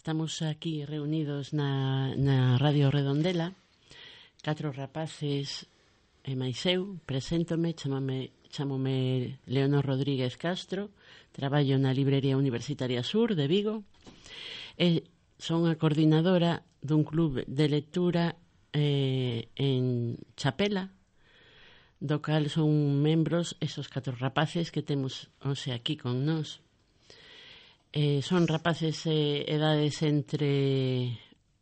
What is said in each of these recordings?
Estamos aquí reunidos na Radio Redondela, 4 rapaces e máis eu. Preséntome, chamome Leonor Rodríguez Castro, traballo na Librería Universitaria Sur de Vigo e son a coordinadora dun club de lectura en Chapela, do cal son membros esos 4 rapaces que temos hoxe aquí con nós. Son rapaces edades entre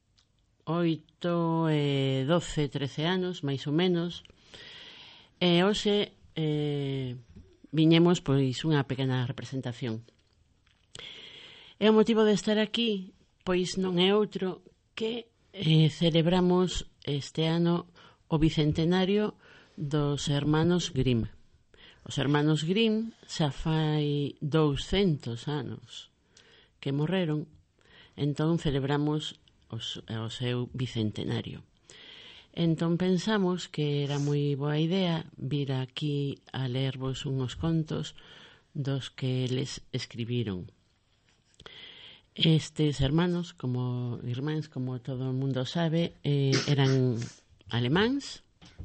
8 e 12, 13 anos, máis ou menos. E hoxe viñemos pois unha pequena representación. E o motivo de estar aquí pois non é outro que celebramos este ano o bicentenario dos hermanos Grimm. Os hermanos Grimm xa fai 200 anos que morreron, entón celebramos o seu bicentenario. Entón pensamos que era moi boa idea vir aquí a lervos unhos contos dos que eles escribiron. Estes hermanos, como irmáns, como todo o mundo sabe, eran alemáns,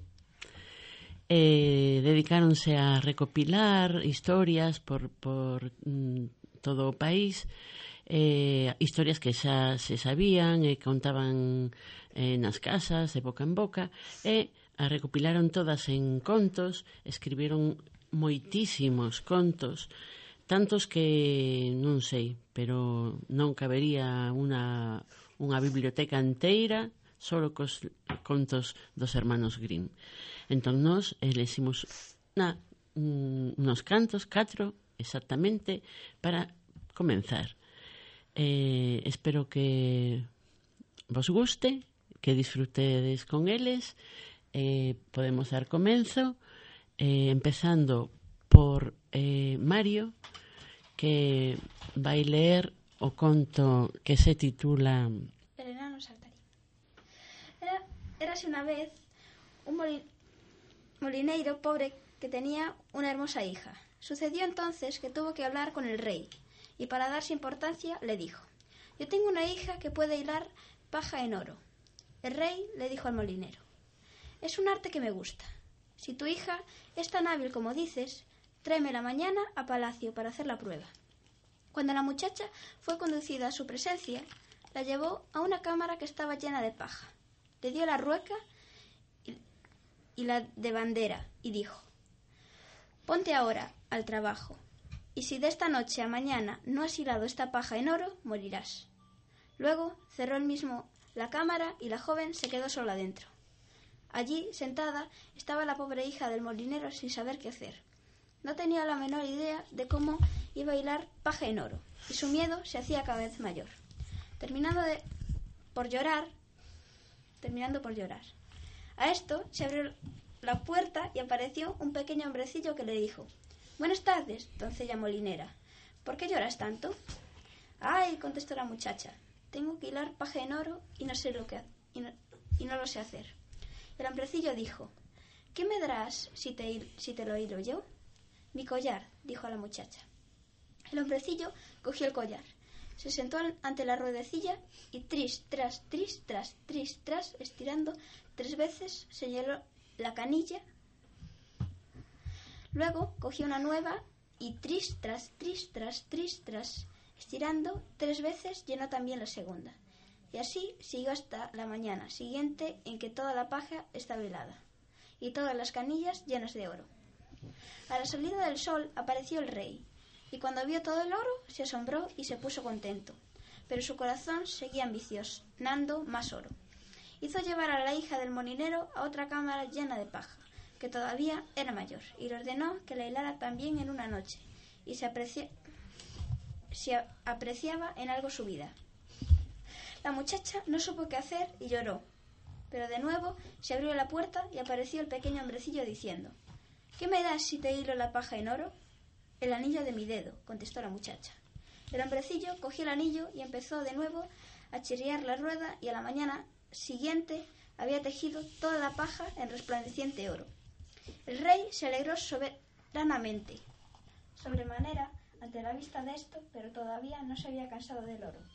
dedicáronse a recopilar historias por todo o país, historias que xa se sabían e contaban nas casas, de boca en boca, e a recopilaron todas en contos, escribiron moitísimos contos, tantos que non sei, pero non cabería unha biblioteca inteira solo cos contos dos hermanos Grimm. Entón nós elegimos unos cantos, 4 exactamente, para comenzar. Espero que vos guste, que disfrutedes con eles. Podemos dar comenzo empezando por Mario, que vai ler o conto que se titula El enano saltarín. Érase una vez un molineiro pobre que tenía una hermosa hija. Sucedió entonces que tuvo que hablar con el rey, y para darse importancia le dijo: yo tengo una hija que puede hilar paja en oro. El rey le dijo al molinero: es un arte que me gusta. Si tu hija es tan hábil como dices, tráemela mañana a palacio para hacer la prueba. Cuando la muchacha fue conducida a su presencia, la llevó a una cámara que estaba llena de paja. Le dio la rueca y la de bandera y dijo: ponte ahora al trabajo, y si de esta noche a mañana no has hilado esta paja en oro, morirás. Luego cerró él mismo la cámara y la joven se quedó sola dentro. Allí, sentada, estaba la pobre hija del molinero sin saber qué hacer. No tenía la menor idea de cómo iba a hilar paja en oro, y su miedo se hacía cada vez mayor. Terminando por llorar. A esto se abrió la puerta y apareció un pequeño hombrecillo que le dijo: buenas tardes, doncella molinera. ¿Por qué lloras tanto? Ay, contestó la muchacha, tengo que hilar paja en oro y no lo sé hacer. El hombrecillo dijo: ¿qué me darás si te lo hilo yo? Mi collar, dijo a la muchacha. El hombrecillo cogió el collar, se sentó ante la ruedecilla y tris, tras, estirando 3 veces, señaló la canilla. Luego cogió una nueva y tris, tras, estirando 3 veces, llenó también la segunda. Y así siguió hasta la mañana siguiente, en que toda la paja estaba hilada y todas las canillas llenas de oro. A la salida del sol apareció el rey, y cuando vio todo el oro se asombró y se puso contento, pero su corazón seguía ambicionando más oro. Hizo llevar a la hija del molinero a otra cámara llena de paja, que todavía era mayor, y le ordenó que la hilara también en una noche, y se apreciaba en algo su vida. La muchacha no supo qué hacer y lloró, pero de nuevo se abrió la puerta y apareció el pequeño hombrecillo diciendo: ¿qué me das si te hilo la paja en oro? El anillo de mi dedo, contestó la muchacha. El hombrecillo cogió el anillo y empezó de nuevo a chirriar la rueda, y a la mañana siguiente había tejido toda la paja en resplandeciente oro. El rey se alegró soberanamente, sobremanera, ante la vista de esto, pero todavía no se había cansado del oro.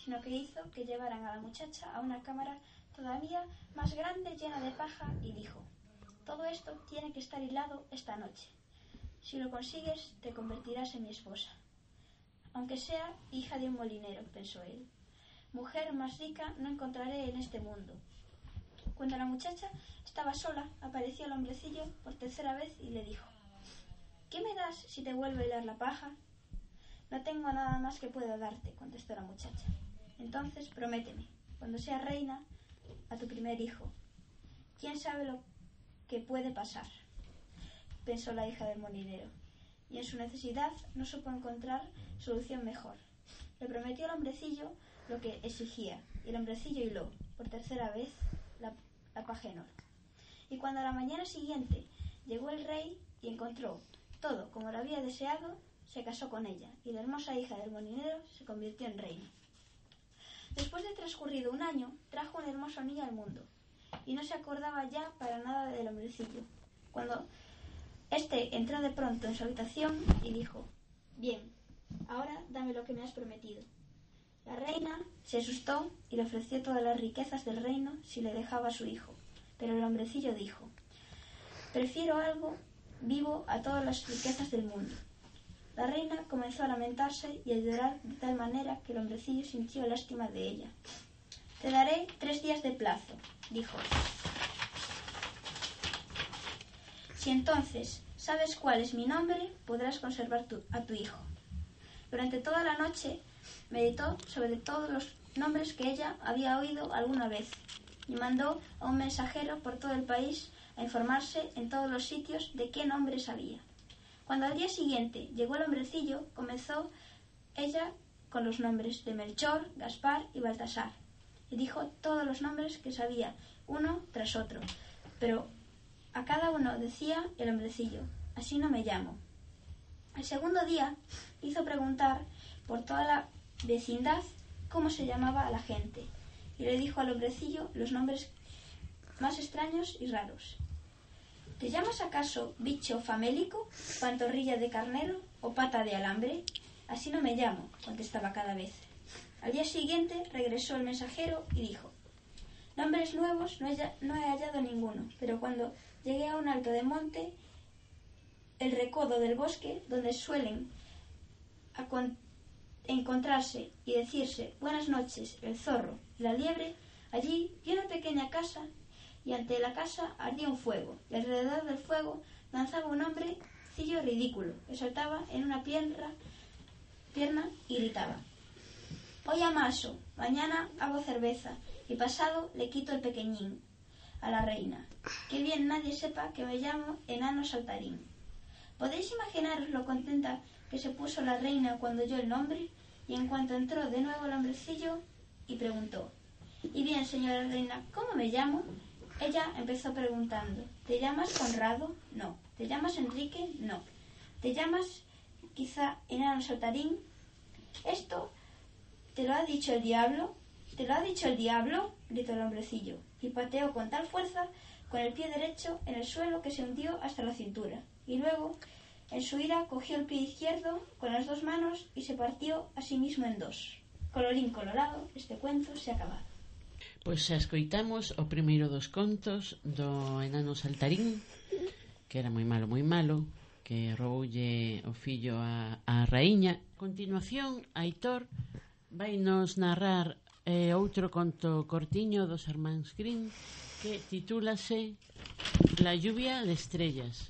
sino que hizo que llevaran a la muchacha a una cámara todavía más grande, llena de paja, y dijo: todo esto tiene que estar hilado esta noche. Si lo consigues, te convertirás en mi esposa. Aunque sea hija de un molinero, pensó él. Mujer más rica no encontraré en este mundo. Cuando la muchacha estaba sola, apareció el hombrecillo por tercera vez y le dijo: ¿qué me das si te vuelvo a hilar la paja? No tengo nada más que pueda darte, contestó la muchacha. Entonces prométeme, cuando sea reina, a tu primer hijo. ¿Quién sabe lo que puede pasar?, pensó la hija del molinero, y en su necesidad no supo encontrar solución mejor. Le prometió al hombrecillo lo que exigía, y el hombrecillo hiló por tercera vez la paja en oro. Y cuando a la mañana siguiente llegó el rey y encontró todo como lo había deseado, se casó con ella, y la hermosa hija del molinero se convirtió en reina. Después de transcurrido un año, trajo un hermoso niño al mundo, y no se acordaba ya para nada del hombrecillo. Cuando éste entró de pronto en su habitación y dijo: bien, ahora dame lo que me has prometido. La reina se asustó y le ofreció todas las riquezas del reino si le dejaba a su hijo, pero el hombrecillo dijo: prefiero algo vivo a todas las riquezas del mundo. La reina comenzó a lamentarse y a llorar de tal manera que el hombrecillo sintió lástima de ella. Te daré 3 días de plazo, dijo. Si entonces sabes cuál es mi nombre, podrás conservar a tu hijo. Durante toda la noche meditó sobre todos los nombres que ella había oído alguna vez y mandó a un mensajero por todo el país a informarse en todos los sitios de qué nombres había. Cuando al día siguiente llegó el hombrecillo, comenzó ella con los nombres de Melchor, Gaspar y Baltasar, y dijo todos los nombres que sabía, uno tras otro, pero a cada uno decía el hombrecillo: así no me llamo. El segundo día hizo preguntar por toda la vecindad cómo se llamaba a la gente, y le dijo al hombrecillo los nombres más extraños y raros. ¿Te llamas acaso bicho famélico, pantorrilla de carnero o pata de alambre? Así no me llamo, contestaba cada vez. Al día siguiente regresó el mensajero y dijo: nombres nuevos no he hallado ninguno, pero cuando llegué a un alto de monte, el recodo del bosque, donde suelen encontrarse y decirse buenas noches el zorro y la liebre, allí vi una pequeña casa, y ante la casa ardía un fuego, y alrededor del fuego danzaba un hombrecillo ridículo, que saltaba en una pierna y gritaba: hoy amaso, mañana hago cerveza, y pasado le quito el pequeñín a la reina. Que bien nadie sepa que me llamo enano saltarín. ¿Podéis imaginaros lo contenta que se puso la reina cuando oyó el nombre? Y en cuanto entró de nuevo el hombrecillo y preguntó: y bien, señora reina, ¿cómo me llamo? Ella empezó preguntando: ¿te llamas Conrado? No. ¿Te llamas Enrique? No. ¿Te llamas quizá enano saltarín? ¿Esto te lo ha dicho el diablo? ¿Te lo ha dicho el diablo?, gritó el hombrecillo, y pateó con tal fuerza con el pie derecho en el suelo que se hundió hasta la cintura, y luego, en su ira, cogió el pie izquierdo con las 2 manos y se partió a sí mismo en 2. Colorín colorado, este cuento se ha acabado. Pois xa escoitamos o primeiro dos contos do enano saltarín, que era moi malo, que rouboulle o fillo a raíña. A continuación, Aitor vai nos narrar outro conto cortiño dos hermáns Grimm que titúlase La lluvia de estrellas.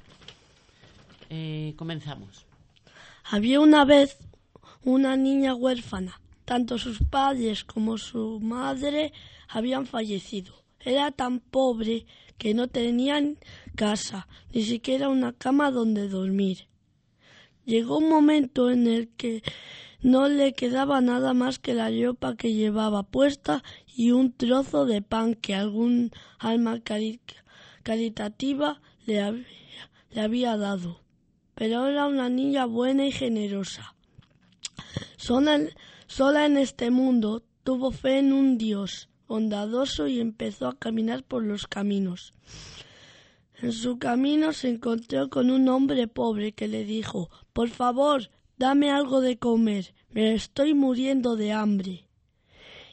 Comenzamos. Había una vez una niña huérfana. Tanto sus padres como su madre habían fallecido. Era tan pobre que no tenían casa, ni siquiera una cama donde dormir. Llegó un momento en el que no le quedaba nada más que la ropa que llevaba puesta y un trozo de pan que algún alma caritativa le había dado. Pero era una niña buena y generosa. Sola en este mundo, tuvo fe en un Dios bondadoso y empezó a caminar por los caminos. En su camino se encontró con un hombre pobre que le dijo: por favor, dame algo de comer, me estoy muriendo de hambre.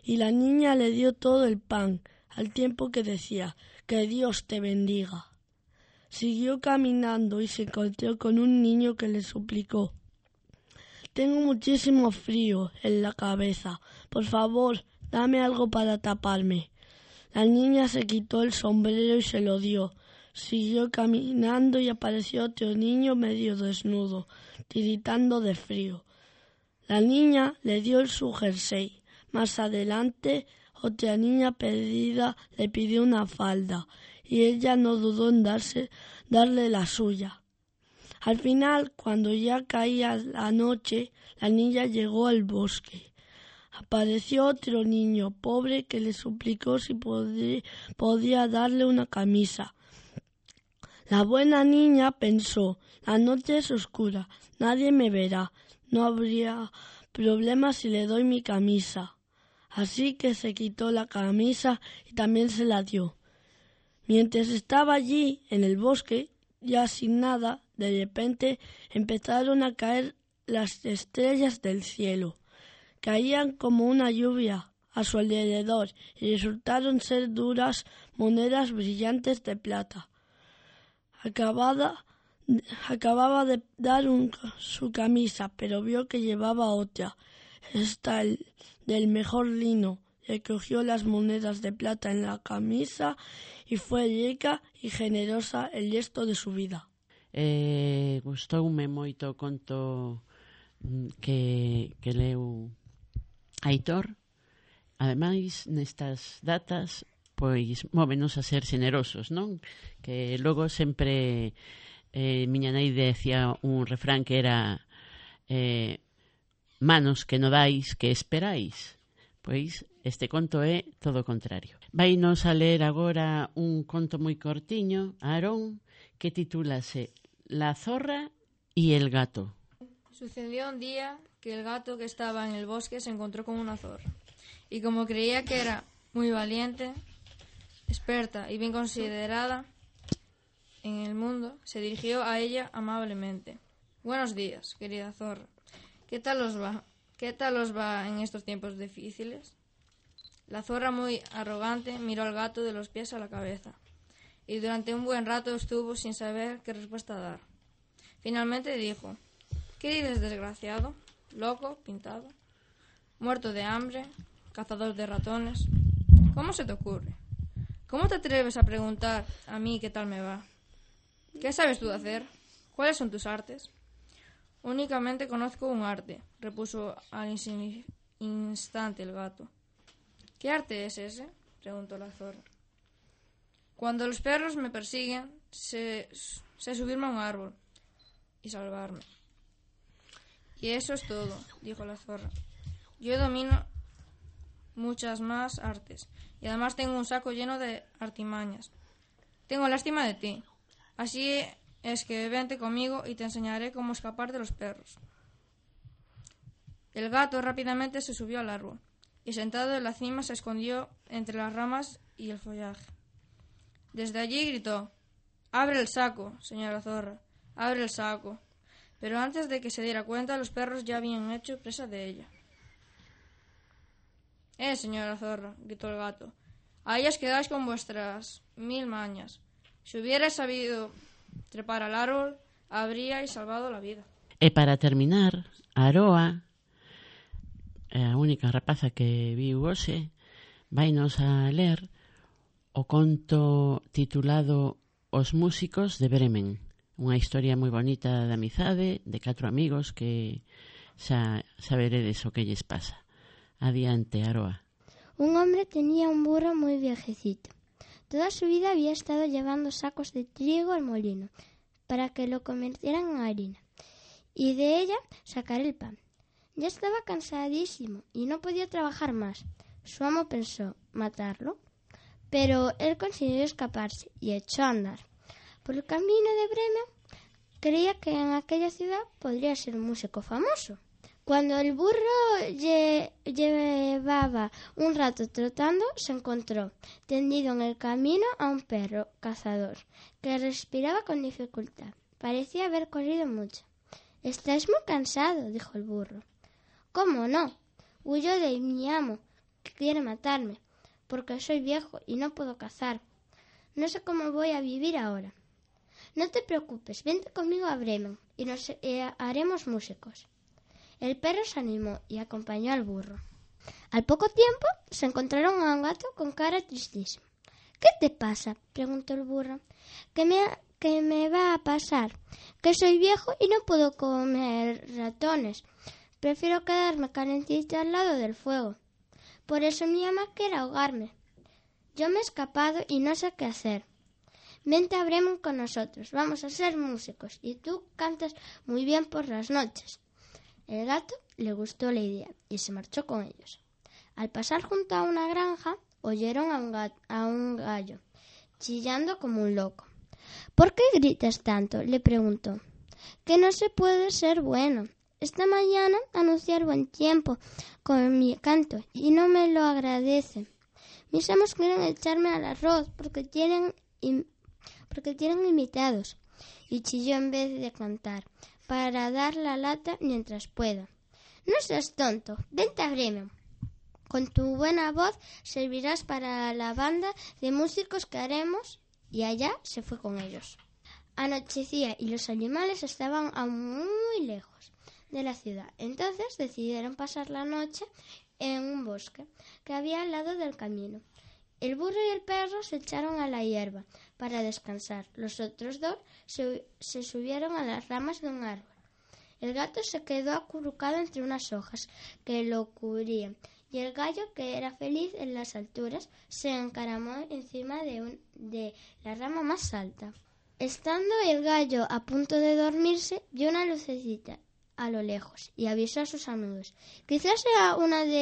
y la niña le dio todo el pan, al tiempo que decía: «Que Dios te bendiga». Siguió caminando y se encontró con un niño que le suplicó: «Tengo muchísimo frío en la cabeza. Por favor, dame algo para taparme». La niña se quitó el sombrero y se lo dio. Siguió caminando y apareció otro niño medio desnudo, tiritando de frío. La niña le dio su jersey. Más adelante, otra niña perdida le pidió una falda, y ella no dudó en darle la suya. Al final, cuando ya caía la noche, la niña llegó al bosque. Apareció otro niño pobre que le suplicó si podía darle una camisa. La buena niña pensó: «La noche es oscura, nadie me verá, no habría problema si le doy mi camisa». Así que se quitó la camisa y también se la dio. Mientras estaba allí, en el bosque, ya sin nada, de repente empezaron a caer las estrellas del cielo. Caían como una lluvia a su alrededor y resultaron ser duras monedas brillantes de plata. Acababa de dar su camisa, pero vio que llevaba otra, del mejor lino. Recogió las monedas de plata en la camisa y fue rica y generosa el resto de su vida. Gustoume moito o conto que leu Aitor. Ademais, nestas datas, pois móvenos a ser generosos, non? Que logo sempre miña nai decía un refrán que era manos que no dais, que esperáis. Pois este conto é todo o contrario. Vainos a ler agora un conto moi cortiño, Aarón, que titúlase La zorra y el gato. Sucedió un día que el gato que estaba en el bosque se encontró con una zorra, y como creía que era muy valiente, experta y bien considerada en el mundo, se dirigió a ella amablemente. «Buenos días, querida zorra. ¿Qué tal os va? ¿Qué tal os va en estos tiempos difíciles?» La zorra, muy arrogante, miró al gato de los pies a la cabeza, y durante un buen rato estuvo sin saber qué respuesta dar. Finalmente dijo: «¿Qué dices, desgraciado? ¿Loco? ¿Pintado? ¿Muerto de hambre? ¿Cazador de ratones? ¿Cómo se te ocurre? ¿Cómo te atreves a preguntar a mí qué tal me va? ¿Qué sabes tú hacer? ¿Cuáles son tus artes?» «Únicamente conozco un arte», repuso al instante el gato. «¿Qué arte es ese?», preguntó la zorra. «Cuando los perros me persiguen, sé subirme a un árbol y salvarme». «Y eso es todo», dijo la zorra. «Yo domino muchas más artes, y además tengo un saco lleno de artimañas. Tengo lástima de ti. Así es que vente conmigo y te enseñaré cómo escapar de los perros». El gato rápidamente se subió al árbol, y sentado en la cima se escondió entre las ramas y el follaje. Desde allí gritó: «¡Abre el saco, señora zorra! ¡Abre el saco!». Pero antes de que se diera cuenta, los perros ya habían hecho presa de ella. Señora zorra», gritó el gato, «ahí os quedáis con vuestras 1000 mañas. Si hubierais sabido trepar al árbol, habríais salvado la vida». E para terminar, Aroa, a única rapaza que viu hoxe, vainos a ler o conto titulado Os músicos de Bremen. Unha historia moi bonita de amizade, de 4 amigos que xa saberedes o que lles pasa. Adiante, Aroa. Un hombre tenía un burro muy viejecito. Toda su vida había estado llevando sacos de trigo al molino para que lo convirtieran en harina y de ella sacar el pan. Ya estaba cansadísimo y no podía trabajar más. Su amo pensó matarlo, pero él consiguió escaparse y echó a andar. Por el camino de Bremen creía que en aquella ciudad podría ser un músico famoso. Cuando el burro llevaba un rato trotando, se encontró tendido en el camino a un perro cazador que respiraba con dificultad. Parecía haber corrido mucho. «Estás muy cansado», dijo el burro. «¿Cómo no? Huyo de mi amo, que quiere matarme, porque soy viejo y no puedo cazar. No sé cómo voy a vivir ahora. No te preocupes, vente conmigo a Bremen y nos haremos músicos. El perro se animó y acompañó al burro. Al poco tiempo se encontraron a un gato con cara tristísima. ¿Qué te pasa?, preguntó el burro. ¿Qué me va a pasar? Que soy viejo y no puedo comer ratones. Prefiero quedarme calentito al lado del fuego. Por eso mi ama quiere ahogarme. Yo me he escapado y no sé qué hacer. Vente a Bremen con nosotros, vamos a ser músicos y tú cantas muy bien por las noches. El gato le gustó la idea y se marchó con ellos. Al pasar junto a una granja, oyeron a un gallo, chillando como un loco. ¿Por qué gritas tanto?, le preguntó. Que no se puede ser bueno. Esta mañana anuncié el buen tiempo con mi canto y no me lo agradecen. Mis amos quieren echarme al arroz porque tienen invitados. Y chilló en vez de cantar, para dar la lata mientras pueda. No seas tonto, vente a Bremen. Con tu buena voz servirás para la banda de músicos que haremos. Y allá se fue con ellos. Anochecía y los animales estaban aún muy lejos de la ciudad. Entonces decidieron pasar la noche en un bosque que había al lado del camino. El burro y el perro se echaron a la hierba para descansar. Los otros dos se subieron a las ramas de un árbol. El gato se quedó acurrucado entre unas hojas que lo cubrían y el gallo, que era feliz en las alturas, se encaramó encima de la rama más alta. Estando el gallo a punto de dormirse, vio una lucecita a lo lejos y avisó a sus amigos. Quizás sea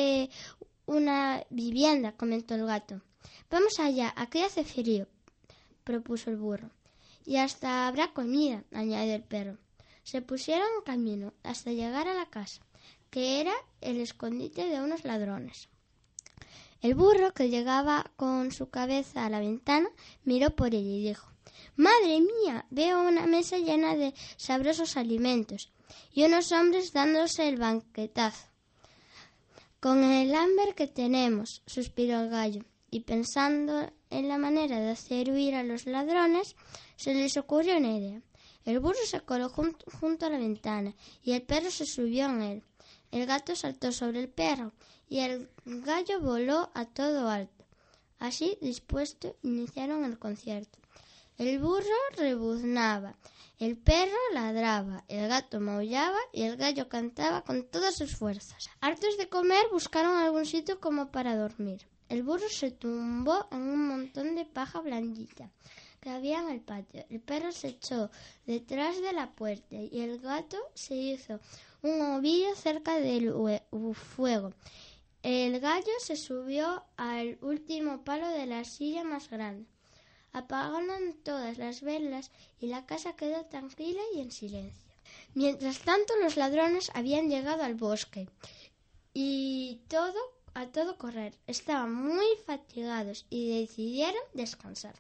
una vivienda, comentó el gato. Vamos allá, aquí hace frío, propuso el burro. Y hasta habrá comida, añadió el perro. Se pusieron en camino hasta llegar a la casa, que era el escondite de unos ladrones. El burro, que llegaba con su cabeza a la ventana, miró por ella y dijo: «Madre mía, veo una mesa llena de sabrosos alimentos y unos hombres dándose el banquetazo». «Con el hambre que tenemos», suspiró el gallo, y pensando en la manera de hacer huir a los ladrones, se les ocurrió una idea. El burro se coló junto a la ventana y el perro se subió en él. El gato saltó sobre el perro y el gallo voló a todo alto. Así dispuesto, iniciaron el concierto. El burro rebuznaba, el perro ladraba, el gato maullaba y el gallo cantaba con todas sus fuerzas. Hartos de comer, buscaron algún sitio como para dormir. El burro se tumbó en un montón de paja blandita que había en el patio. El perro se echó detrás de la puerta y el gato se hizo un ovillo cerca del fuego. El gallo se subió al último palo de la silla más grande. Apagaron todas las velas y la casa quedó tranquila y en silencio. Mientras tanto, los ladrones habían llegado al bosque y a todo correr. Estaban muy fatigados y decidieron descansar.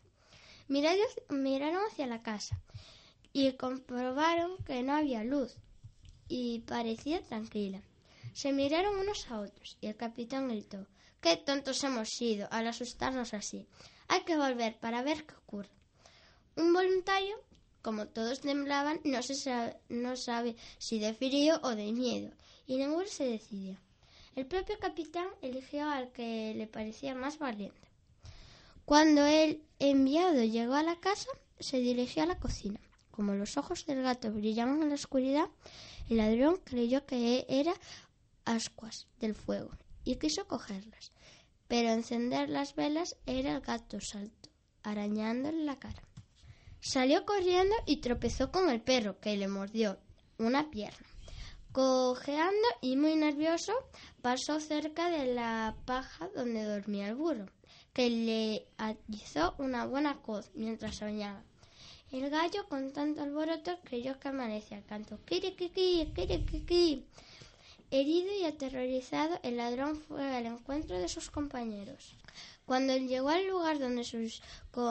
Miraron hacia la casa y comprobaron que no había luz y parecía tranquila. Se miraron unos a otros y el capitán gritó: «¡Qué tontos hemos sido al asustarnos así! Hay que volver para ver qué ocurre». Un voluntario, como todos temblaban, no sabe si de frío o de miedo, y ninguno se decidió. El propio capitán eligió al que le parecía más valiente. Cuando el enviado llegó a la casa, se dirigió a la cocina. Como los ojos del gato brillaban en la oscuridad, el ladrón creyó que eran ascuas del fuego y quiso cogerlas, pero encender las velas era el gato salto, arañándole la cara. Salió corriendo y tropezó con el perro, que le mordió una pierna. Cojeando y muy nervioso, pasó cerca de la paja donde dormía el burro, que le atizó una buena coz mientras soñaba. El gallo, con tanto alboroto, creyó que amanecía. Cantó «Kirikiqui, kirikiqui». Herido y aterrorizado, el ladrón fue al encuentro de sus compañeros. Cuando llegó al lugar donde sus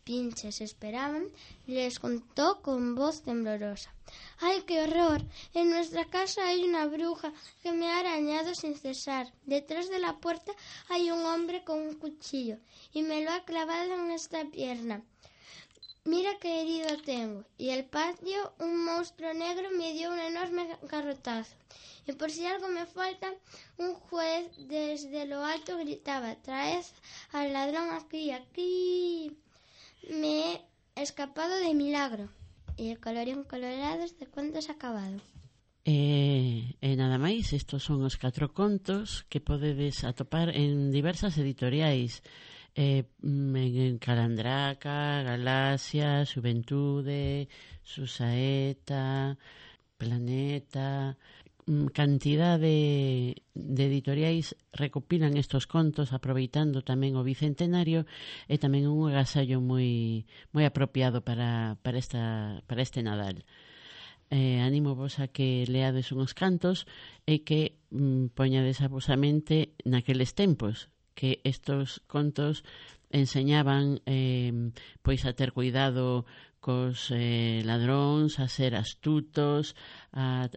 pinches esperaban, les contó con voz temblorosa. ¡Ay, qué horror! En nuestra casa hay una bruja que me ha arañado sin cesar. Detrás de la puerta hay un hombre con un cuchillo y me lo ha clavado en esta pierna. Mira qué herido tengo. Y el patio, un monstruo negro me dio un enorme garrotazo. Y por si algo me falta, un juez desde lo alto gritaba: traed al ladrón aquí, aquí. Me he escapado de milagro. E colorín colorado, este conto se acabado. Nada máis, estos son os 4 contos que podedes atopar en diversas editoriais, en Calandraca, Galaxia, Xuventude, Susaeta, Planeta. Cantidad de editoriais recopilan estos contos aproveitando tamén o bicentenario, e tamén un agasallo moi apropiado para este Nadal. Animo vos a que leades uns cantos e que poñades a vosa mente naqueles tempos, que estos contos enseñaban pois a ter cuidado cos ladróns, a ser astutos, a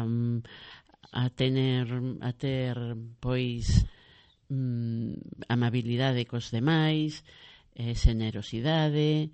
ter pois amabilidade cos demais, xenerosidade,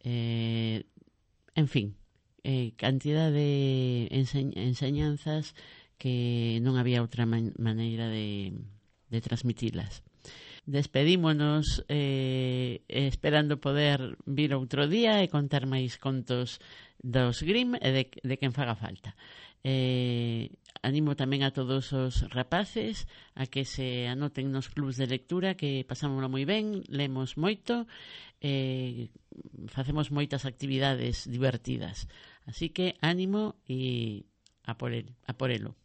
en fin, cantidad de enseñanzas que non había outra maneira de transmitilas. Despedímonos esperando poder vir outro día e contar máis contos dos Grimm e de quen faga falta. Animo tamén a todos os rapaces a que se anoten nos clubs de lectura, que pasámoslo moi ben, lemos moito, facemos moitas actividades divertidas, así que ánimo e a por elo.